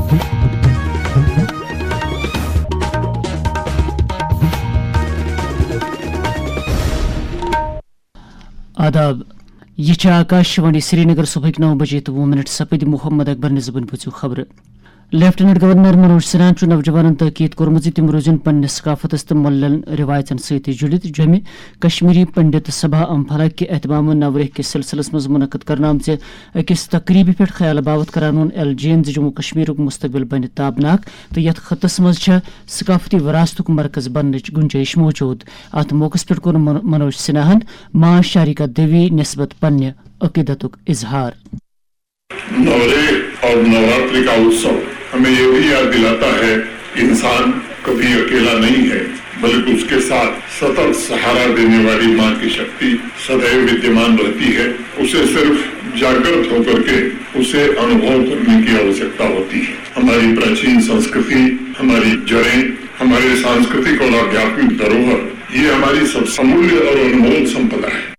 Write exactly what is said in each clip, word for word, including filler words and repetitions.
आदाब ये आकाशवाणी श्रीनगर सुबह नौ बजे तो वो मिनट सपद मोहम्मद अकबर ने जुबन बुझू खबर लेफ्टिनेंट गवर्नर मनोज सिन्हान नौजवान तकीद कोर्मत तम रोजन पन्ने सकाफतस तो मल्लन रिवायतन सत जुड़ित जमि कश्मीरी पंडित सभा अम्फला के एहतमाम नवरेह के सिलसिलस मज मुनक़द करना अकिस तकरीबी पे ख्याल बावत करान एल जेन जम्मू कश्मीर मुस्तबिल बन ताबनाक तो यथ खत्स मज सकाफती वरासतुक मरकज बनने गुंजाइश मौजूद अत मौके पे कोर मनोज सिन्हान माशारी का देवी नस्बत पन्ने अकीदतुक इजहार। नवरेह और नवरात्रि का उत्सव हमें ये भी याद दिलाता है कि इंसान कभी अकेला नहीं है, बल्कि उसके साथ सतत सहारा देने वाली माँ की शक्ति सदैव विद्यमान रहती है। उसे सिर्फ जागृत होकर के उसे अनुभव करने की आवश्यकता होती है। हमारी प्राचीन संस्कृति, हमारी जड़ें, हमारे सांस्कृतिक और आध्यात्मिक धरोहर, ये हमारी सबसे अमूल्य और अनमोल संपदा है।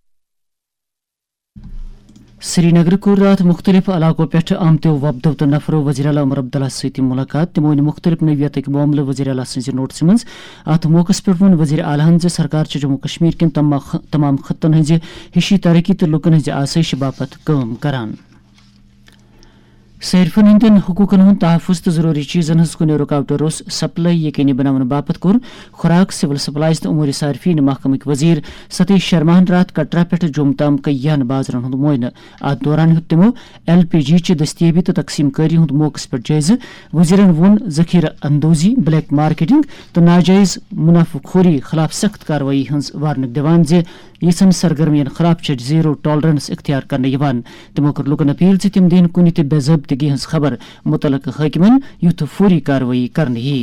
श्रीनगर को रात मुख्तलिफ इलाकों पे आमतो वबदो तो नफरो वज़ीर आला उमर अब्दुल्ला सती मुलाकात तमो मुख्तलिफ नवियत मामले वज़ीर आला सज नोटिस मज अत मौके पे वो वज़ीर आला सरकार जम्मू कश्मीर कन तमाम खत्तन हज हिशी तरक्की तो लुकन हज आसाइश बापत काम करान। सैरफन हंदन हुकूकन हूं तहफुज तो जरूरी चीजन हज कुन रुकावट रोस सप्लाई यकीनी बनावन बापत कोर खुराक सिविल सप्लाइज तो उमूर सार्फिन महकमक वजीर सतीश शर्मा रात कटरा पे जुम तम कयान बाजरन हूं मोइन अत दौरान हूं तमो एल पी जी च दस्तियाबी तो तकसीम करी हूं मौके पर जायज वजीरन वोन जखीर अंदोजी ब्लैक मार्केटिंग तो नाजायज मुनाफाखोरी खिलाफ सख्त कार्रवाई हंस वार्नक दिवान जे यीसन सरगर्मियन खिलाफ छ जीरो टॉलरेंस इख्तियार करने यवान तमो कर लुकन अपील से तिम दिन कुनि ते बेज़ाब्तगी हंस खबर मुतलक हाकिमन युथ फौरी कार्रवाई करने ही।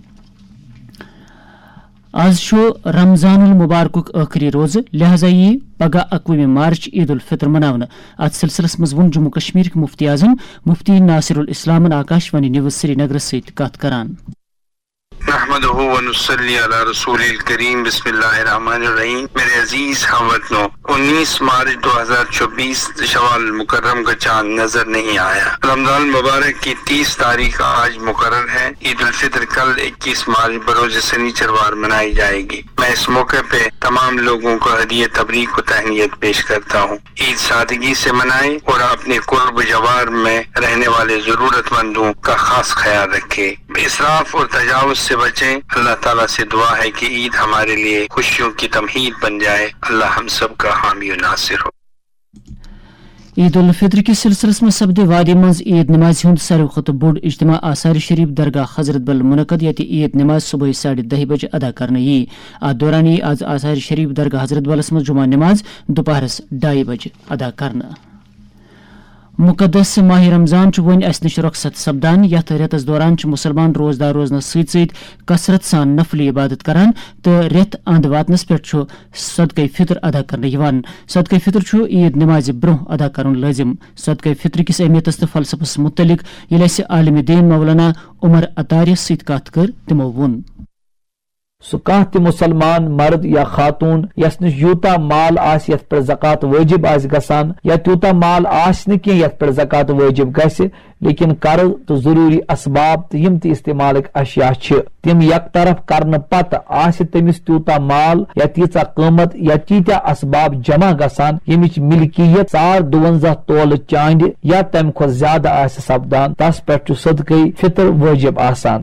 आज शो रमजानुल मुबारकुक आखिरी रोज लिहाजा ये पगा अक्वम मार्च ईद उल फितर मनावन अत सिलसिलस मज वोन जम्मू कश्मीर के मुफ्ती आजम मुफ्ती नासिरुल इस्लामन आकाशवाणी न्यूज श्रीनगर सत कत करान। नहमदुहु व नुसल्ली अला रसूलिल करीम बिस्मिल्लाहिर्रहमानिर रहीम। मेरे अजीज हमवतनों, उन्नीस मार्च दो हज़ार चौबीस शवाल मुकर्रम का चांद नजर नहीं आया। रमजान मुबारक की तीस तारीख आज मुकर्रर है। ईद उल फितर कल इक्कीस मार्च बरोज शनिचरवार मनाई जाएगी। मैं इस मौके पे तमाम लोगों को हदिया तबरीक व तहनीयत पेश करता हूँ। ईद सादगी से मनाएं और अपने कुर्ब जवार में रहने वाले जरूरतमंदों का खास ख्याल रखें। इसराफ और तजावुज से बचें। अल्लाह ताला से दुआ है कि ईद हमारे लिए खुशियों की तमहीद बन जाए। अल्लाह हम सब का हामी और नासिर हो। ईद उल फितर के सिलसिलस में सब्द वादी मज ईद नमाज हुंद सारे खुद बोर्ड इज्तिमा आसार शरीफ दरगाह हजरत बल मुनक़द यति ईद नमाज सुबह साढ़े दह बजे अदा करने यी आ दौरान ही आज आसार शरीफ दरगाह हजरत बलस में जुमा नमाज दोपहरस ढाई बजे अदा करना। मुकदस माह रमजान वन अस नश रुखसत सपदान यथ रेतस दौरान मुसलमान रोजदार रोजन सत सत कसरत सान नफली इबादत करान तो रेत अंद वातनस पे सदक़े फितर अदा करने यवान। सदक़े फितर ईद नमाज ब्रोह अदा करन लाजिम। सदक़े फितर किस अहमियतस तो फलसफस मुतलिक ये आलिम दीन मौलाना उमर अतारियस सत कत कर तमो वोन सु कह मुसलमान मर्द या खातून यस नश यूता माल आस यथ पर ज़कात वाजिब आस गसान या त्यूता माल आस न कि यथ पर ज़कात वाजिब गस, लेकिन कर तो जरूरी असबाब तो यम इस्तेमाल अशिया तिम यक तरफ करने पत आस तमिस त्यूता माल या तीचा कीमत या तीत्या असबाब जमा गसान यमिच मिल्कियत सार दुवंजा तोल चांद या तम खो ज्यादा आस सपदान तस पे सदक़े फितर वाजिब आसान।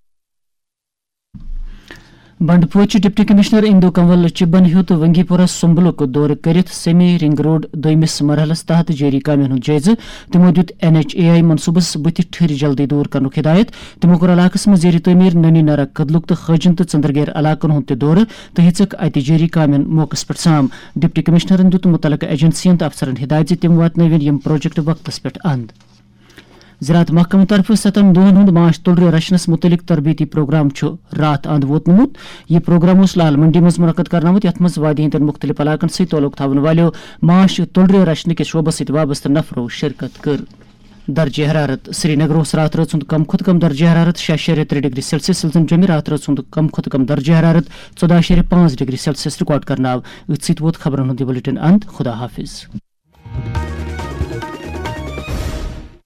बंडपोच डिप्टी कमिश्नर इंदो कंवल चिबन हूं तो वंगीपुरा सुम्बलुक दौर करित सेमी रिंग रोड दोयमिस मरहलस तहत जारी काम हूं जायज। तमो दित एन एच ए आई मनसूबस बुत ठहर जल्दी दूर करनुक हिदायत। तमो कोर इलाकस में जारी तमीर ननी नारा कदलुक तो खजन तो चंद्रगेर इलाकन हूं दौर तो हिचक अत जारी काम मौके पर साम। डिप्टी कमिश्नरन दित मुतलका एजेंसियन तो अफसरन हिदायत तम वातनवन यम प्रोजेक्ट वक्तस पे अंद। ज़राअत महकमे तरफ सतन दोहन हुंद माश तुलरे रचनस मुतलिक तरबीती प्रोग्राम रात अंद वोतमुत। यह प्रोग्राम लाल मंडी मज मुनक़द करनामुत यथ मज वादी हंदन मुख्तलिफ इलाकन सत ताल्लुक थावन वालो माश तुलरे रचन के शोबस सत वाबस्त नफरो शिरकत कर। दर्ज हरारत श्रीनगर रात रत कम खुद कम दर्ज हरारत शे शे त्रे डिग्री सेल्सियस जमी रात रत कम खुद कम दर्ज हरारत चौदह शे पांच डिग्री सेल्सियस रिकॉर्ड करना। वोत खबरन बुलेटिन अंत। खुदा हाफिज।